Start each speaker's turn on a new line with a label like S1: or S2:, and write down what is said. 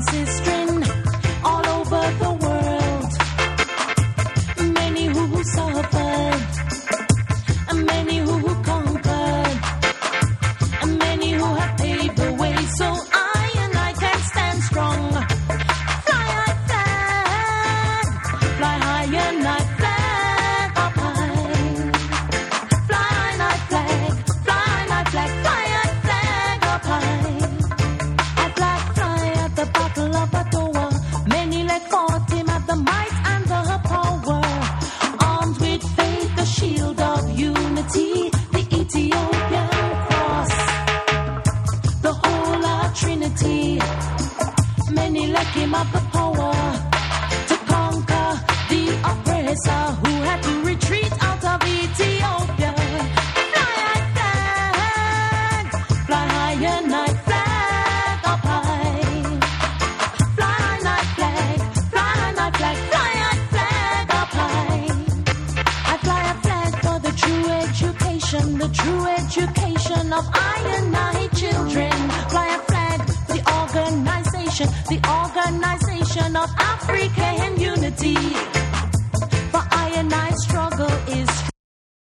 S1: sistering all over the world. Many who suffered, and many who conquered, and many who have paved the way. So I and I can stand strong. Fly high flag, fly high and I flag up high. Fly high flag, fly high flag, fly high flag up high. I fly at the Battle of Ottawa. Many let fought him at the might and the power. Armed with faith, the shield of unity, the Ethiopian cross, the whole Trinity. Many let him have the power to conquer the oppressor who had to retreat out of Ethiopia. Fly high flag, fly high and I flag up high. Fly high flag, fly high flag, fly high flag up high. I fly a flag for the true education of I and I children. Fly a flag for the organization of African unity.